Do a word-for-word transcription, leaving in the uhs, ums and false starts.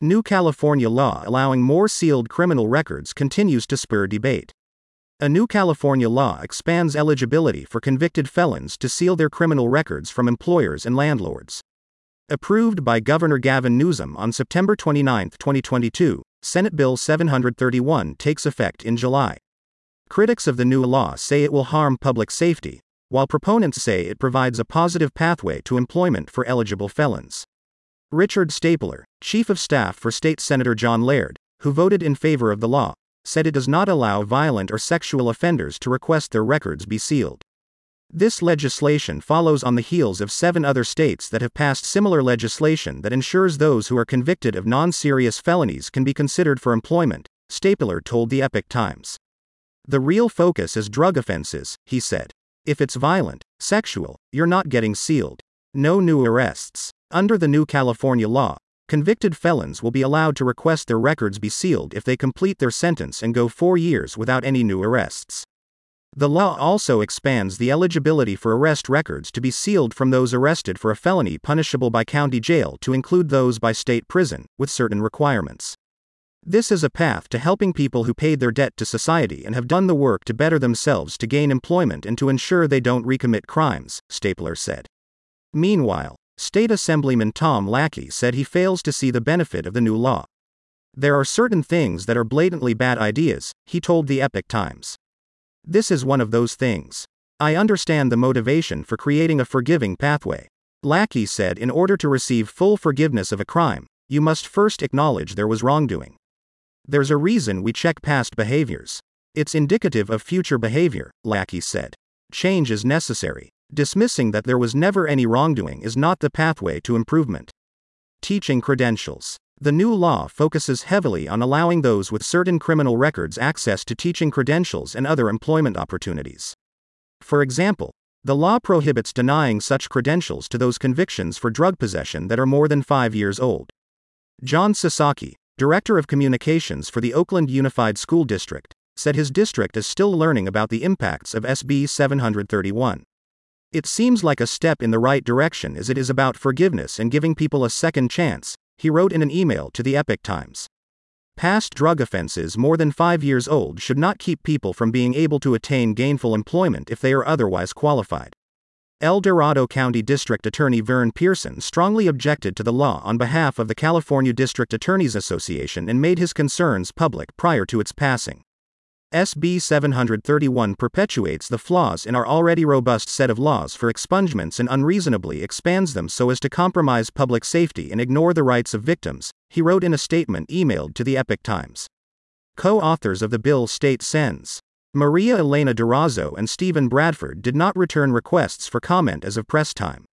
New California law allowing more sealed criminal records continues to spur debate. A new California law expands eligibility for convicted felons to seal their criminal records from employers and landlords. Approved by Governor Gavin Newsom on September twenty-ninth, twenty twenty-two, Senate Bill seven thirty-one takes effect in July. Critics of the new law say it will harm public safety, while proponents say it provides a positive pathway to employment for eligible felons. Richard Stapler, Chief of Staff for State Senator John Laird, who voted in favor of the law, said it does not allow violent or sexual offenders to request their records be sealed. This legislation follows on the heels of seven other states that have passed similar legislation that ensures those who are convicted of non-serious felonies can be considered for employment, Stapler told the Epoch Times. The real focus is drug offenses, he said. If it's violent, sexual, you're not getting sealed. No new arrests. Under the new California law, convicted felons will be allowed to request their records be sealed if they complete their sentence and go four years without any new arrests. The law also expands the eligibility for arrest records to be sealed from those arrested for a felony punishable by county jail to include those by state prison, with certain requirements. This is a path to helping people who paid their debt to society and have done the work to better themselves to gain employment and to ensure they don't recommit crimes, Stapler said. Meanwhile, State Assemblyman Tom Lackey said he fails to see the benefit of the new law. There are certain things that are blatantly bad ideas, he told the Epoch Times. This is one of those things. I understand the motivation for creating a forgiving pathway. Lackey said in order to receive full forgiveness of a crime, you must first acknowledge there was wrongdoing. There's a reason we check past behaviors. It's indicative of future behavior, Lackey said. Change is necessary. Dismissing that there was never any wrongdoing is not the pathway to improvement. Teaching credentials. The new law focuses heavily on allowing those with certain criminal records access to teaching credentials and other employment opportunities. For example, the law prohibits denying such credentials to those convictions for drug possession that are more than five years old. John Sasaki, Director of Communications for the Oakland Unified School District, said his district is still learning about the impacts of S B seven thirty-one. It seems like a step in the right direction as it is about forgiveness and giving people a second chance, he wrote in an email to the Epoch Times. Past drug offenses more than five years old should not keep people from being able to attain gainful employment if they are otherwise qualified. El Dorado County District Attorney Vern Pearson strongly objected to the law on behalf of the California District Attorneys Association and made his concerns public prior to its passing. S B seven thirty-one perpetuates the flaws in our already robust set of laws for expungements and unreasonably expands them so as to compromise public safety and ignore the rights of victims, he wrote in a statement emailed to the Epoch Times. Co-authors of the bill state Sens. Maria Elena Durazo and Stephen Bradford did not return requests for comment as of press time.